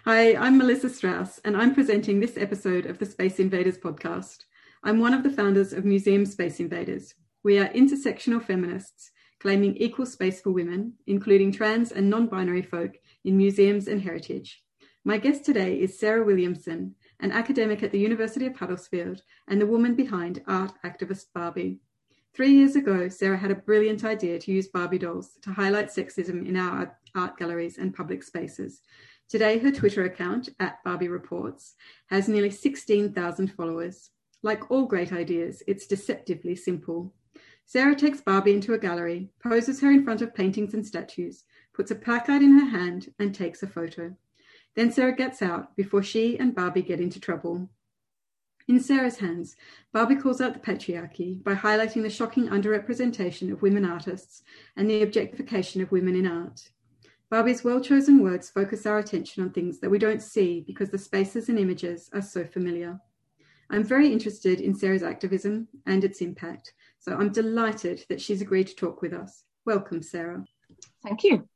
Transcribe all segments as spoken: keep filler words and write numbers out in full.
Hi, I'm Melissa Strauss, and I'm presenting this episode of the Space Invaders podcast. I'm one of the founders of Museum Space Invaders. We are intersectional feminists claiming equal space for women, including trans and non-binary folk, in museums and heritage. My guest today is Sarah Williamson, an academic at the University of Huddersfield and the woman behind art activist Barbie. Three years ago, Sarah had a brilliant idea to use Barbie dolls to highlight sexism in our art galleries and public spaces. Today, her Twitter account, at Barbie Reports, has nearly sixteen thousand followers. Like all great ideas, it's deceptively simple. Sarah takes Barbie into a gallery, poses her in front of paintings and statues, puts a placard in her hand, and takes a photo. Then Sarah gets out before she and Barbie get into trouble. In Sarah's hands, Barbie calls out the patriarchy by highlighting the shocking underrepresentation of women artists and the objectification of women in art. Barbie's well-chosen words focus our attention on things that we don't see because the spaces and images are so familiar. I'm very interested in Sarah's activism and its impact, so I'm delighted that she's agreed to talk with us. Welcome, Sarah. Thank you.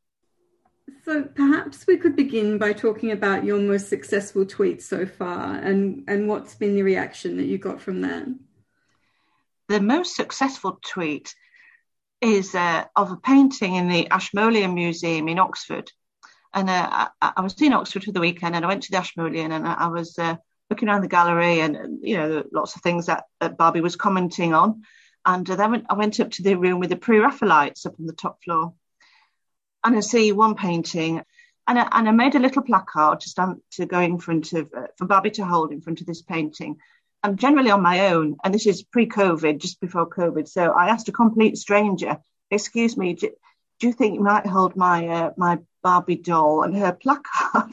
So perhaps we could begin by talking about your most successful tweet so far and, and what's been the reaction that you got from that. The most successful tweet is uh, of a painting in the Ashmolean Museum in Oxford. And uh, I, I was in Oxford for the weekend and I went to the Ashmolean and I was uh, looking around the gallery and, you know, lots of things that, that Barbie was commenting on. And uh, then went, I went up to the room with the pre-Raphaelites up on the top floor. And I see one painting and I, and I made a little placard to stand to go in front of, uh, for Barbie to hold in front of this painting. I'm generally on my own, and this is pre-COVID, just before COVID. So I asked a complete stranger, excuse me, do, do you think you might hold my uh, my Barbie doll and her placard?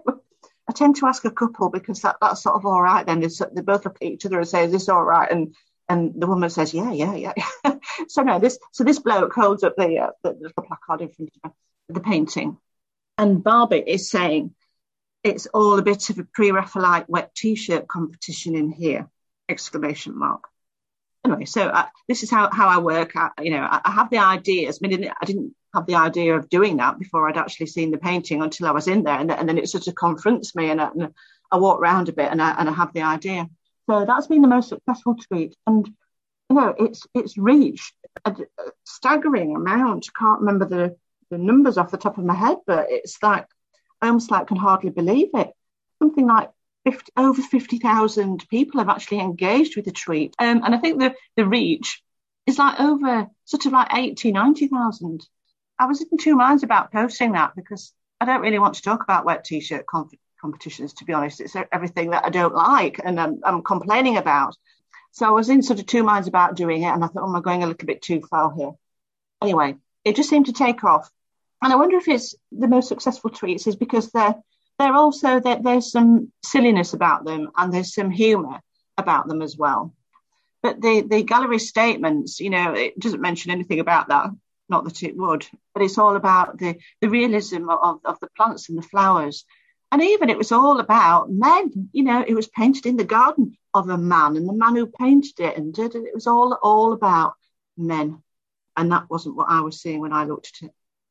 I tend to ask a couple because that, that's sort of all right then. It's, they both look at each other and say, is this all right? And and the woman says, yeah, yeah, yeah. so no, this so this bloke holds up the, uh, the little placard in front of the painting. And Barbie is saying, it's all a bit of a pre-Raphaelite wet T-shirt competition in here, exclamation mark. Anyway, so uh, this is how, how I work. I, you know, I, I have the ideas. I mean, I didn't have the idea of doing that before I'd actually seen the painting until I was in there. And, and then it sort of confronts me and I, and I walk around a bit and I, and I have the idea. So that's been the most successful tweet. And, you know, it's it's reached a, a staggering amount. I can't remember the, the numbers off the top of my head, but it's like, I almost like can hardly believe it. Something like fifty, over fifty thousand people have actually engaged with the tweet. Um, and I think the, the reach is like over sort of like eighty, ninety thousand. I was in two minds about posting that because I don't really want to talk about wet T-shirt comp- competitions, to be honest. It's everything that I don't like and I'm, I'm complaining about. So I was in sort of two minds about doing it and I thought, oh, am I going a little bit too far here? Anyway, it just seemed to take off. And I wonder if it's the most successful tweets is because they're they're also that there's some silliness about them and there's some humour about them as well. But the the gallery statements, you know, it doesn't mention anything about that. Not that it would, but it's all about the the realism of of the plants and the flowers. And even it was all about men. You know, it was painted in the garden of a man and the man who painted it and did it. It was all all about men, and that wasn't what I was seeing when I looked at it.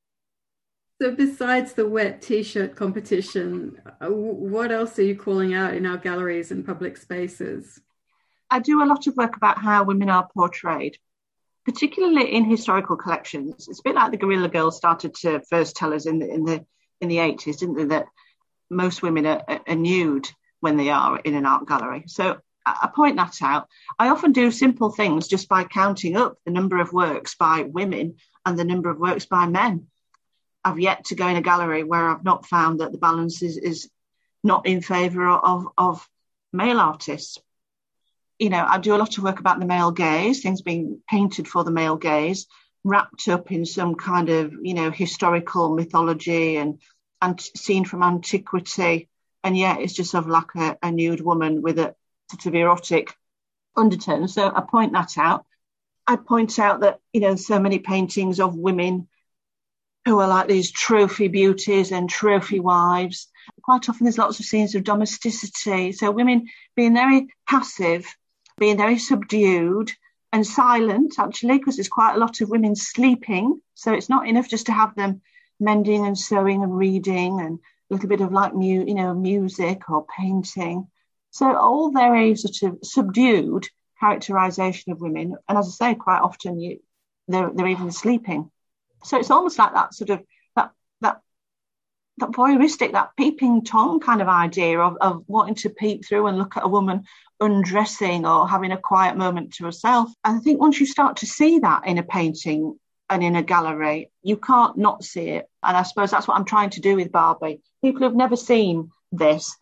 So besides the wet T-shirt competition, what else are you calling out in our galleries and public spaces? I do a lot of work about how women are portrayed, particularly in historical collections. It's a bit like the Guerrilla Girls started to first tell us in the in the in the eighties, didn't they, that most women are, are nude when they are in an art gallery. So I point that out. I often do simple things just by counting up the number of works by women and the number of works by men. I've yet to go in a gallery where I've not found that the balance is, is not in favour of, of male artists. You know, I do a lot of work about the male gaze, things being painted for the male gaze, wrapped up in some kind of, you know, historical mythology and, and seen from antiquity. And yet it's just sort of like a, a nude woman with a sort of erotic undertone. So I point that out. I point out that, you know, so many paintings of women who are like these trophy beauties and trophy wives. Quite often there's lots of scenes of domesticity. So women being very passive, being very subdued and silent, actually, because there's quite a lot of women sleeping. So it's not enough just to have them mending and sewing and reading and, little bit of like, mu- you know, music or painting. So all very sort of subdued characterization of women. And as I say, quite often you, they're, they're even sleeping. So it's almost like that sort of, that, that, that voyeuristic, that peeping Tom kind of idea of, of wanting to peep through and look at a woman undressing or having a quiet moment to herself. And I think once you start to see that in a painting and in a gallery, you can't not see it. And I suppose that's what I'm trying to do with Barbie. People who've never seen this,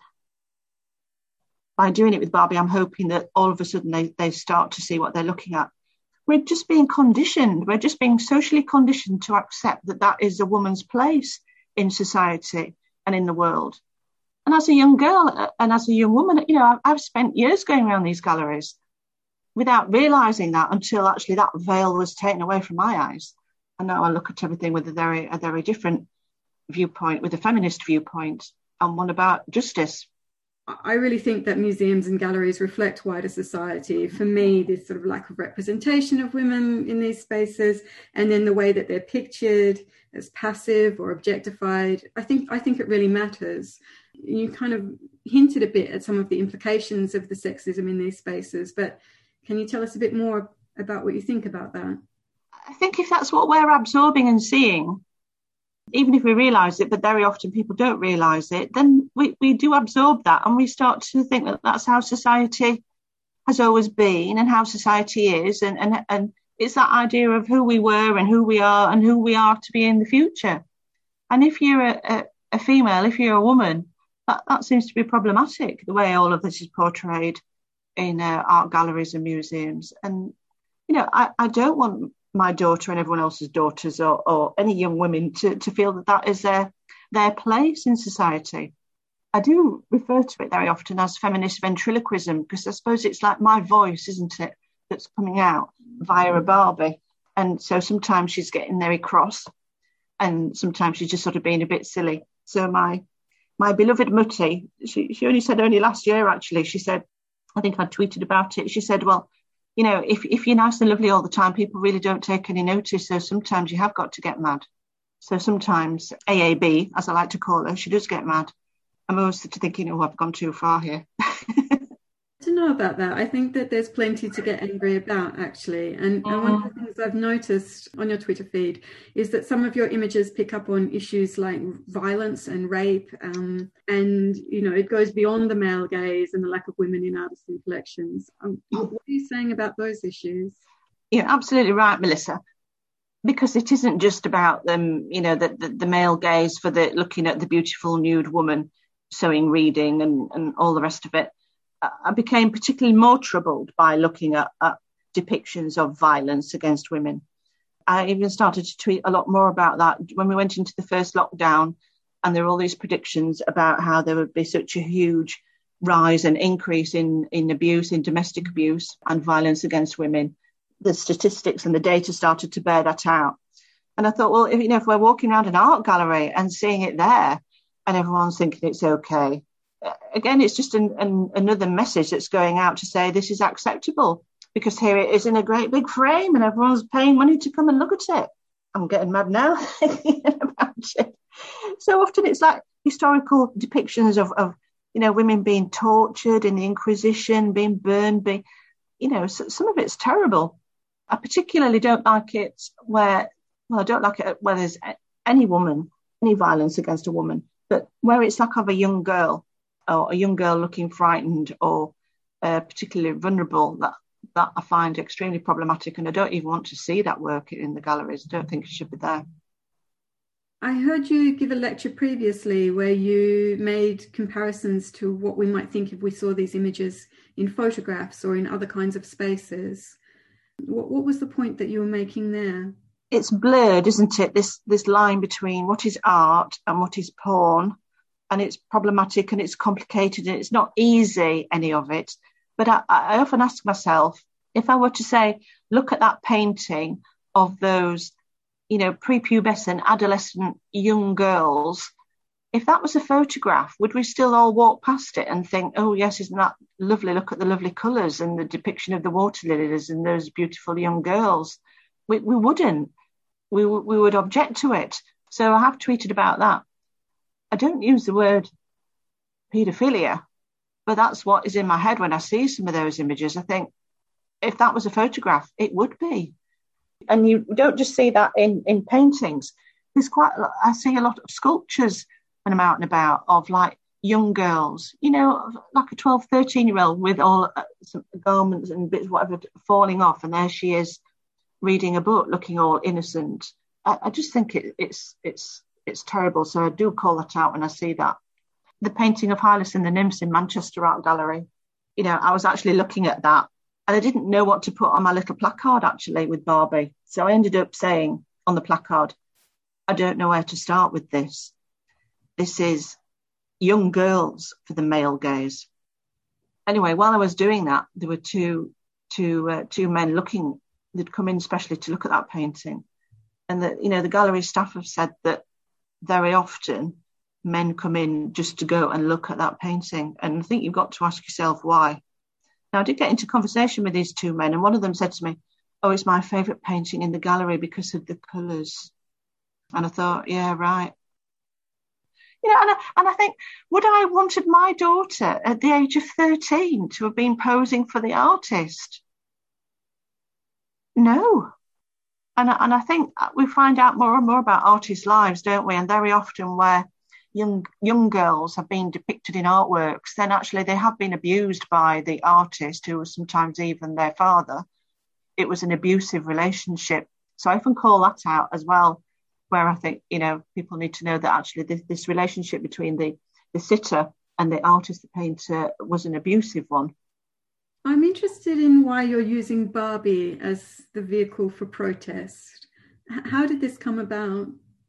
by doing it with Barbie, I'm hoping that all of a sudden they, they start to see what they're looking at. We're just being conditioned. We're just being socially conditioned to accept that that is a woman's place in society and in the world. And as a young girl and as a young woman, you know, I've, I've spent years going around these galleries without realising that until actually that veil was taken away from my eyes. And now I look at everything with a very, a very different viewpoint, with a feminist viewpoint, and one about justice. I really think that museums and galleries reflect wider society. For me, this sort of lack of representation of women in these spaces, and then the way that they're pictured as passive or objectified, I think I think it really matters. You kind of hinted a bit at some of the implications of the sexism in these spaces, but can you tell us a bit more about what you think about that? I think if that's what we're absorbing and seeing, even if we realise it, but very often people don't realise it, then we, we do absorb that, and we start to think that that's how society has always been and how society is. And, and, and it's that idea of who we were and who we are and who we are to be in the future. And if you're a, a, a female, if you're a woman, that, that seems to be problematic, the way all of this is portrayed in uh, art galleries and museums. And, you know, I, I don't want my daughter and everyone else's daughters or, or any young women to, to feel that that is their, their place in society. I do refer to it very often as feminist ventriloquism, because I suppose it's like my voice, isn't it, that's coming out via a Barbie. And so sometimes she's getting very cross and sometimes she's just sort of being a bit silly. So my my beloved Mutti, she, she only said only last year, actually, she said, I think I tweeted about it, she said, well, you know, if, if you're nice and lovely all the time, people really don't take any notice. So sometimes you have got to get mad. So sometimes A A B, as I like to call her, she does get mad. I'm always thinking, oh, I've gone too far here. To know about that, I think that there's plenty to get angry about, actually. And, and one of the things I've noticed on your Twitter feed is that some of your images pick up on issues like violence and rape. Um, and, you know, it goes beyond the male gaze and the lack of women in artists and collections. Um, what are you saying about those issues? You're absolutely right, Melissa. Because it isn't just about them, you know, the, the, the male gaze for the looking at the beautiful nude woman sewing, reading and, and all the rest of it. I became particularly more troubled by looking at, at depictions of violence against women. I even started to tweet a lot more about that when we went into the first lockdown, and there were all these predictions about how there would be such a huge rise and increase in, in abuse, in domestic abuse and violence against women. The statistics and the data started to bear that out. And I thought, well, if, you know, if we're walking around an art gallery and seeing it there and everyone's thinking it's okay, again, it's just an, an, another message that's going out to say this is acceptable, because here it is in a great big frame and everyone's paying money to come and look at it. I'm getting mad now thinking about it. So often it's like historical depictions of, of, you know, women being tortured in the Inquisition, being burned, being, you know, so, some of it's terrible. I particularly don't like it where, well, I don't like it where there's any woman, any violence against a woman, but where it's like of a young girl, or a young girl looking frightened or uh, particularly vulnerable, that, that I find extremely problematic. And I don't even want to see that work in the galleries. I don't think it should be there. I heard you give a lecture previously where you made comparisons to what we might think if we saw these images in photographs or in other kinds of spaces. What, what was the point that you were making there? It's blurred, isn't it? This, this line between what is art and what is porn. And it's problematic and it's complicated and it's not easy, any of it. But I, I often ask myself, if I were to say, look at that painting of those, you know, prepubescent, adolescent young girls, if that was a photograph, would we still all walk past it and think, oh, yes, isn't that lovely? Look at the lovely colours and the depiction of the water lilies and those beautiful young girls. We, we wouldn't. We, we would object to it. So I have tweeted about that. I don't use the word paedophilia, but that's what is in my head when I see some of those images. I think if that was a photograph, it would be. And you don't just see that in, in paintings. There's quite a lot, I see a lot of sculptures when I'm out and about of like young girls, you know, like a twelve, thirteen year old with all uh, some garments and bits, whatever, falling off. And there she is reading a book, looking all innocent. I, I just think it, it's it's it's terrible. So I do call that out when I see that. The painting of Hylas and the Nymphs in Manchester Art Gallery, you know, I was actually looking at that and I didn't know what to put on my little placard actually with Barbie. So I ended up saying on the placard, I don't know where to start with this. This is young girls for the male gaze. Anyway, while I was doing that, there were two two uh, two men looking. They'd come in specially to look at that painting, and that, you know, the gallery staff have said that very often men come in just to go and look at that painting, and I think you've got to ask yourself why. Now, I did get into conversation with these two men, and one of them said to me, "Oh, it's my favourite painting in the gallery because of the colours." And I thought, yeah, right. You know, and I, and I think, would I have wanted my daughter at the age of thirteen to have been posing for the artist? No. And, and I think we find out more and more about artists' lives, don't we? And very often where young young girls have been depicted in artworks, then actually they have been abused by the artist, who was sometimes even their father. It was an abusive relationship. So I often call that out as well, where I think, you know, people need to know that actually this, this relationship between the, the sitter and the artist, the painter, was an abusive one. I'm interested in why you're using Barbie as the vehicle for protest. H- how did this come about?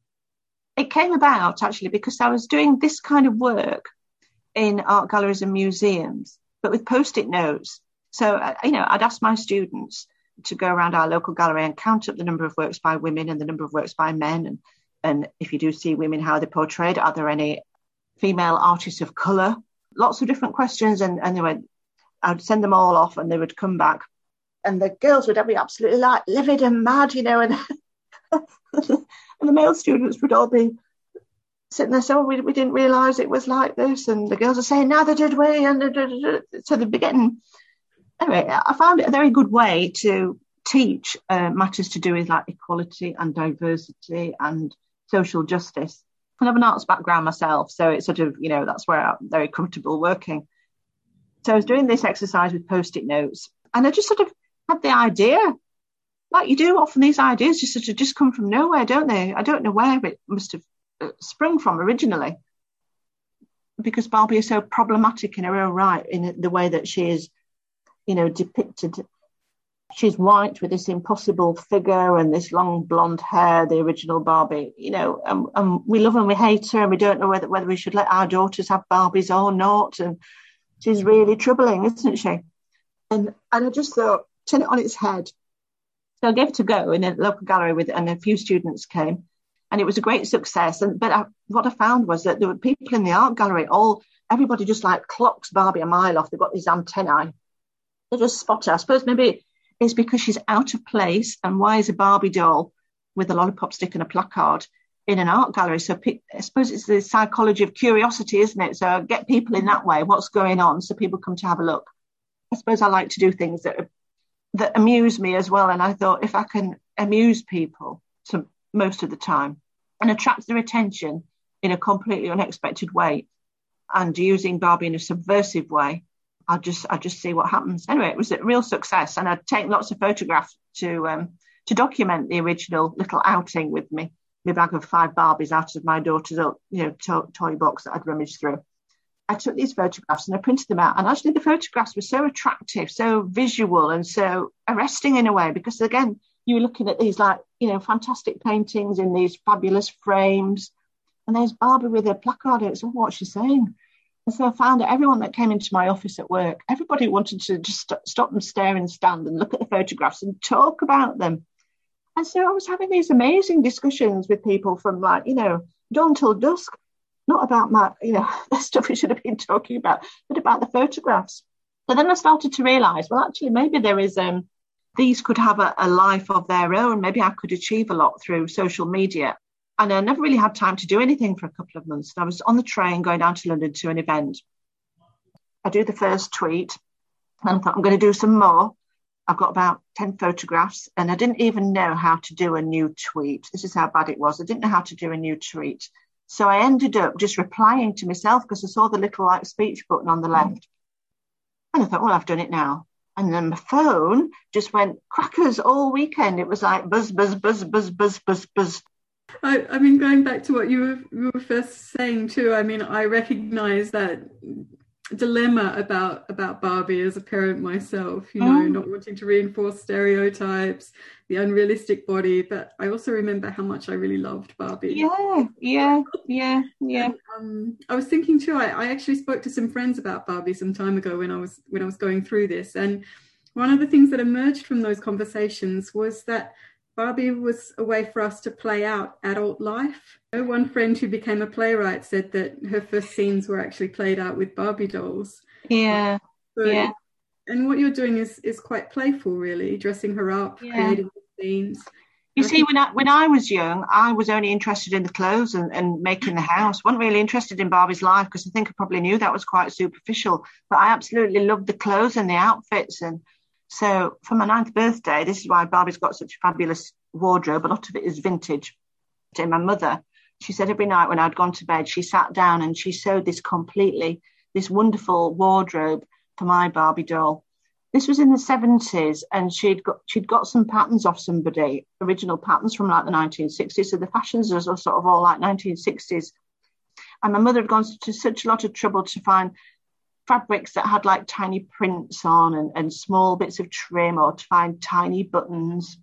It came about actually because I was doing this kind of work in art galleries and museums, but with post-it notes. So, uh, you know, I'd ask my students to go around our local gallery and count up the number of works by women and the number of works by men. And, and if you do see women, how they're portrayed, are there any female artists of colour? Lots of different questions. And, and they went, I'd send them all off and they would come back. And the girls would be absolutely like livid and mad, you know, and, and the male students would all be sitting there saying, oh, we, we didn't realise it was like this. And the girls are saying, neither did we. And so they'd be getting... Anyway, I found it a very good way to teach uh, matters to do with like equality and diversity and social justice. I have an arts background myself, so it's sort of, you know, that's where I'm very comfortable working. So I was doing this exercise with post-it notes, and I just sort of had the idea, like you do often, these ideas just sort of just come from nowhere, don't they? I don't know where it must have uh, sprung from originally, because Barbie is so problematic in her own right, in the way that she is, you know, depicted. She's white with this impossible figure and this long blonde hair, the original Barbie, you know, and, and we love and we hate her, and we don't know whether, whether we should let our daughters have Barbies or not. And she's really troubling, isn't she? And and I just thought, turn it on its head. So I gave it a go in a local gallery with, and a few students came, and it was a great success. And but I, what I found was that there were people in the art gallery, all everybody just like clocks Barbie a mile off. They've got these antennae. They just spot her. I suppose maybe it's because she's out of place, and why is a Barbie doll with a lollipop stick and a placard in an art gallery? So I suppose it's the psychology of curiosity, isn't it? So get people in that way, what's going on, so people come to have a look. I suppose I like to do things that that amuse me as well, and I thought if I can amuse people to most of the time and attract their attention in a completely unexpected way, and using Barbie in a subversive way, I'll just I just see what happens. Anyway, it was a real success, and I'd taken lots of photographs to um, to document the original little outing with me, my bag of five Barbies out of my daughter's, you know, to- toy box that I'd rummaged through. I took these photographs and I printed them out, and actually the photographs were so attractive, so visual, and so arresting in a way, because again, you were looking at these like, you know, fantastic paintings in these fabulous frames, and there's Barbie with a placard. It's, oh, what's she saying? And so I found that everyone that came into my office at work, everybody wanted to just st- stop and stare and stand and look at the photographs and talk about them. And so I was having these amazing discussions with people from, like, you know, dawn till dusk, not about my, you know, the stuff we should have been talking about, but about the photographs. So then I started to realise, well, actually, maybe there is, um, these could have a, a life of their own. Maybe I could achieve a lot through social media. And I never really had time to do anything for a couple of months. And I was on the train going down to London to an event. I do the first tweet and I thought, I'm going to do some more. I've got about ten photographs and I didn't even know how to do a new tweet. This is how bad it was. I didn't know how to do a new tweet. So I ended up just replying to myself because I saw the little like speech button on the left. And I thought, well, I've done it now. And then my phone just went crackers all weekend. It was like buzz, buzz, buzz, buzz, buzz, buzz, buzz. I, I mean, going back to what you were, you were first saying too, I mean, I recognize that dilemma about about Barbie as a parent myself, you know, mm. not wanting to reinforce stereotypes, the unrealistic body, but I also remember how much I really loved Barbie. Yeah, yeah, yeah, yeah. And, um, I was thinking too, I, I actually spoke to some friends about Barbie some time ago when I was when I was going through this, and one of the things that emerged from those conversations was that Barbie was a way for us to play out adult life. One friend who became a playwright said that her first scenes were actually played out with Barbie dolls. Yeah, so, yeah. And what you're doing is is quite playful, really, dressing her up, yeah. creating scenes. You see, when I, when I was young, I was only interested in the clothes and, and making the house. Wasn't really interested in Barbie's life because I think I probably knew that was quite superficial. But I absolutely loved the clothes and the outfits. And so for my ninth birthday, this is why Barbie's got such a fabulous wardrobe. A lot of it is vintage. And my mother, she said every night when I'd gone to bed, she sat down and she sewed this completely, this wonderful wardrobe for my Barbie doll. This was in the seventies and she'd got she'd got some patterns off somebody, original patterns from like the nineteen sixties. So the fashions are sort of all like nineteen sixties. And my mother had gone to such a lot of trouble to find fabrics that had like tiny prints on and, and small bits of trim, or to find tiny buttons.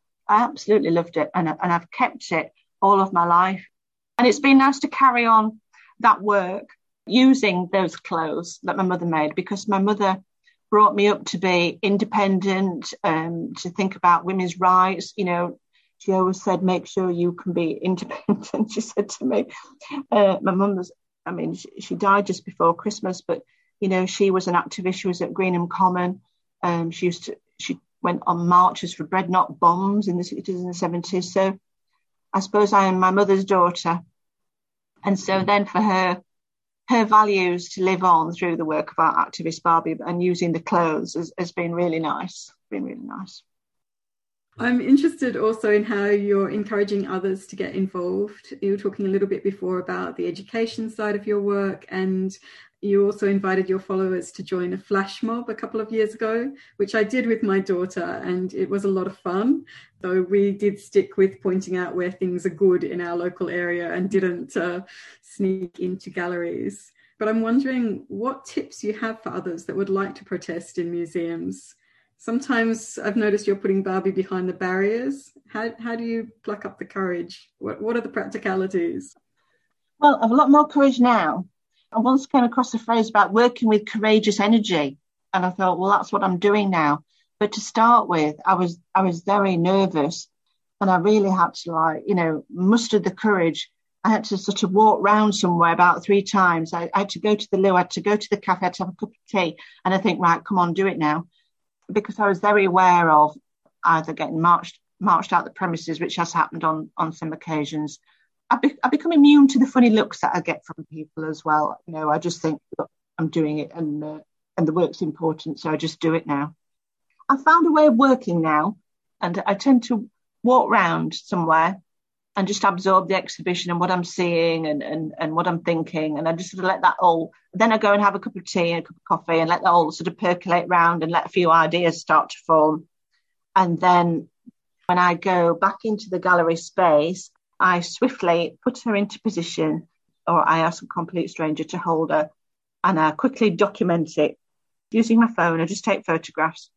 I absolutely loved it, and, and I've kept it all of my life. And it's been nice to carry on that work using those clothes that my mother made, because my mother brought me up to be independent, um, to think about women's rights. You know, she always said, make sure you can be independent. She said to me, uh, my mum was, I mean, she, she died just before Christmas, but you know, she was an activist. She was at Greenham Common. Um, she used to, she went on marches for bread, not bombs in the sixties and the seventies. So I suppose I am my mother's daughter. And so then for her, her values to live on through the work of our activist Barbie and using the clothes has, has been really nice. Been really nice. I'm interested also in how you're encouraging others to get involved. You were talking a little bit before about the education side of your work, and you also invited your followers to join a flash mob a couple of years ago, which I did with my daughter, and it was a lot of fun. So we did stick with pointing out where things are good in our local area and didn't uh, sneak into galleries. But I'm wondering what tips you have for others that would like to protest in museums. Sometimes I've noticed you're putting Barbie behind the barriers. How how do you pluck up the courage? What what are the practicalities? Well, I have a lot more courage now. I once came across a phrase about working with courageous energy, and I thought, well, that's what I'm doing now. But to start with, I was I was very nervous, and I really had to, like, you know, muster the courage. I had to sort of walk round somewhere about three times. I, I had to go to the loo, I had to go to the cafe, I had to have a cup of tea, and I think, right, come on, do it now. Because I was very aware of either getting marched marched out the premises, which has happened on, on some occasions. I've, be, I've become immune to the funny looks that I get from people as well. You know, I just think, look, I'm doing it, and uh, and the work's important, so I just do it now. I found a way of working now, and I tend to walk round somewhere and just absorb the exhibition and what I'm seeing and, and, and what I'm thinking. And I just sort of let that all, then I go and have a cup of tea and a cup of coffee and let that all sort of percolate round and let a few ideas start to form. And then when I go back into the gallery space, I swiftly put her into position, or I ask a complete stranger to hold her, and I quickly document it using my phone. I just take photographs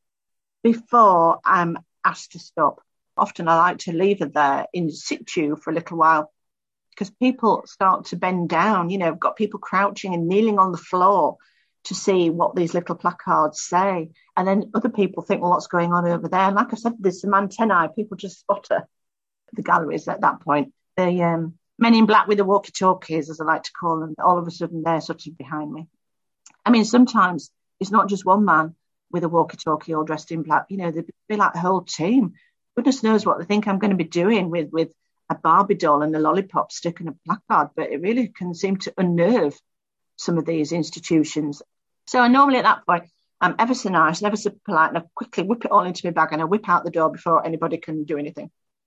before I'm asked to stop. Often I like to leave her there in situ for a little while, because people start to bend down. You know, I've got people crouching and kneeling on the floor to see what these little placards say. And then other people think, well, what's going on over there? And like I said, there's some antennae. People just spot her. The galleries at that point. The um, men in black with the walkie-talkies, as I like to call them, all of a sudden they're sort of behind me. I mean, sometimes it's not just one man with a walkie-talkie all dressed in black. You know, they'd be like a whole team. Goodness knows what they think I'm going to be doing with, with a Barbie doll and a lollipop stick and a placard, but it really can seem to unnerve some of these institutions. So I normally at that point, I'm ever so nice and ever so polite, and I quickly whip it all into my bag and I whip out the door before anybody can do anything.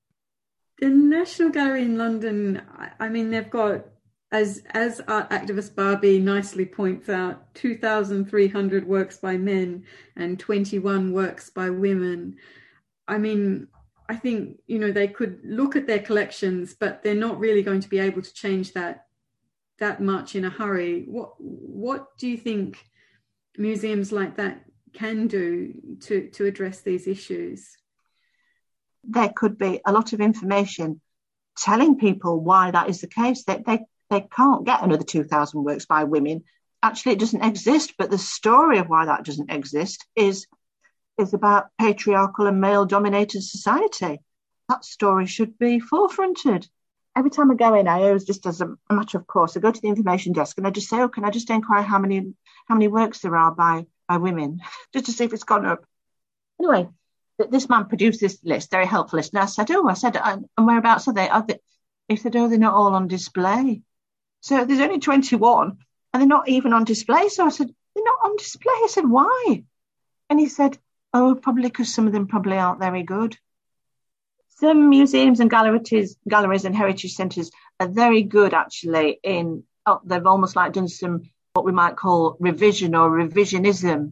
The National Gallery in London, I mean, they've got, as as art activist Barbie nicely points out, two thousand three hundred works by men and twenty-one works by women. I mean, I think, you know, they could look at their collections, but they're not really going to be able to change that that much in a hurry. What what do you think museums like that can do to, to address these issues? There could be a lot of information telling people why that is the case. That they, they, they can't get another two thousand works by women. Actually, it doesn't exist, but the story of why that doesn't exist is, is about patriarchal and male-dominated society. That story should be forefronted. Every time I go in, I always, just as a, a matter of course, I go to the information desk and I just say, oh, can I just inquire how many how many works there are by, by women, just to see if it's gone up. Anyway, this man produced this list, very helpful list. And I said, oh, I said, and whereabouts are they? Are they? He said, oh, they're not all on display. So there's only twenty-one and they're not even on display. So I said, they're not on display. I said, why? And he said, oh, probably because some of them probably aren't very good. Some museums and galleries, galleries and heritage centres are very good, actually, in, oh, they've almost like done some, what we might call revision or revisionism.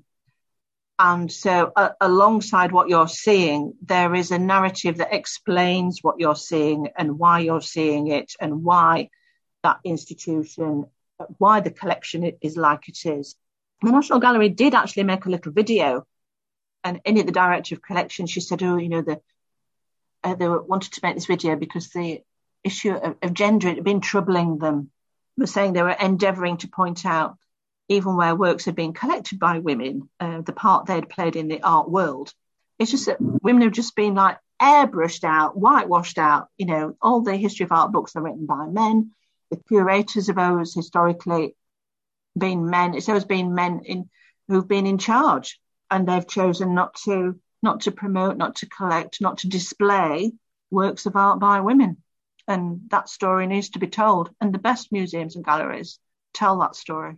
And so uh, alongside what you're seeing, there is a narrative that explains what you're seeing and why you're seeing it and why that institution, why the collection is like it is. The National Gallery did actually make a little video, and in it, the director of collection, she said, oh, you know, the Uh, they wanted to make this video because the issue of, of gender had been troubling them. They were saying they were endeavouring to point out, even where works had been collected by women, uh, the part they'd played in the art world. It's just that women have just been like airbrushed out, whitewashed out. You know, all the history of art books are written by men. The curators have always historically been men. It's always been men in, who've been in charge, and they've chosen not to not to promote, not to collect, not to display works of art by women. And that story needs to be told. And the best museums and galleries tell that story.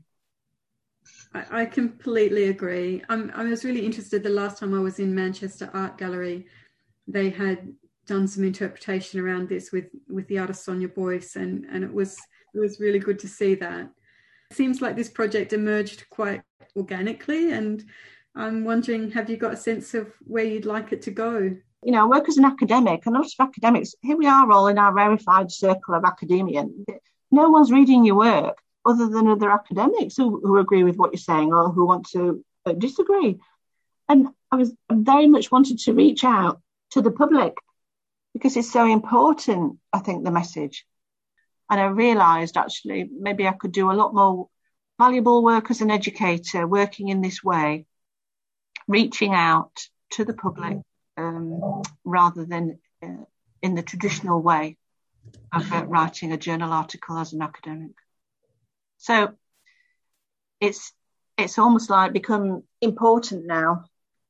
I, I completely agree. I'm, I was really interested the last time I was in Manchester Art Gallery. They had done some interpretation around this with, with the artist Sonia Boyce, and, and it was it was really good to see that. It seems like this project emerged quite organically, and I'm wondering, have you got a sense of where you'd like it to go? You know, I work as an academic, and lots of academics, here we are all in our rarefied circle of academia. No one's reading your work other than other academics who, who agree with what you're saying or who want to uh, disagree. And I was I very much wanted to reach out to the public because it's so important, I think, the message. And I realised, actually, maybe I could do a lot more valuable work as an educator, working in this way, reaching out to the public um, rather than uh, in the traditional way of uh, writing a journal article as an academic. So it's it's almost like become important now.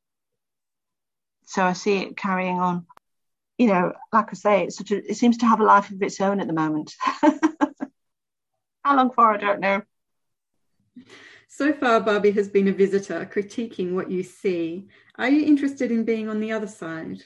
So I see it carrying on. You know, like I say, it's such a, it seems to have a life of its own at the moment. How long for, I don't know. So far, Barbie has been a visitor, critiquing what you see. Are you interested in being on the other side?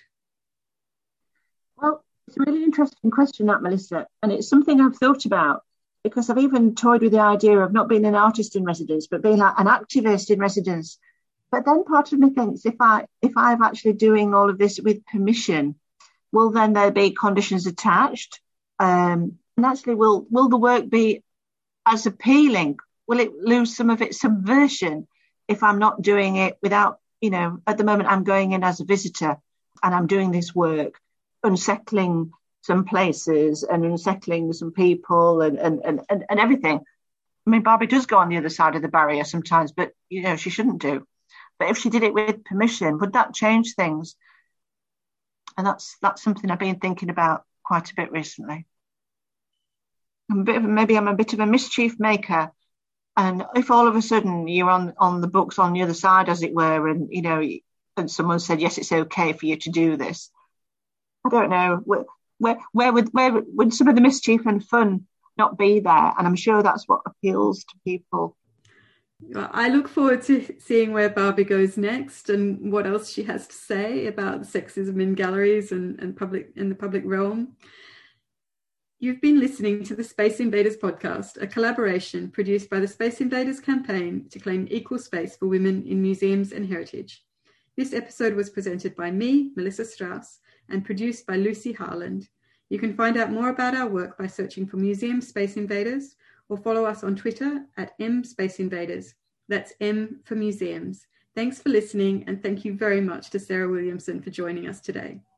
Well, it's a really interesting question, that, Melissa, and it's something I've thought about because I've even toyed with the idea of not being an artist in residence, but being like an activist in residence. But then part of me thinks if I if I'm actually doing all of this with permission, will then there be conditions attached? Um, and actually, will will the work be as appealing? Will it lose some of its subversion if I'm not doing it without, you know, at the moment I'm going in as a visitor and I'm doing this work, unsettling some places and unsettling some people and, and, and, and, and everything. I mean, Barbie does go on the other side of the barrier sometimes, but, you know, she shouldn't do. But if she did it with permission, would that change things? And that's that's something I've been thinking about quite a bit recently. I'm a bit of a, maybe I'm a bit of a mischief maker. And if all of a sudden you're on, on the books on the other side, as it were, and, you know, and someone said, yes, it's okay for you to do this. I don't know. where where would where would some of the mischief and fun not be there? And I'm sure that's what appeals to people. I look forward to seeing where Barbie goes next and what else she has to say about sexism in galleries and, and public in the public realm. You've been listening to the Space Invaders podcast, a collaboration produced by the Space Invaders campaign to claim equal space for women in museums and heritage. This episode was presented by me, Melissa Strauss, and produced by Lucy Harland. You can find out more about our work by searching for Museum Space Invaders or follow us on Twitter at M Space Invaders. That's M for museums. Thanks for listening, and thank you very much to Sarah Williamson for joining us today.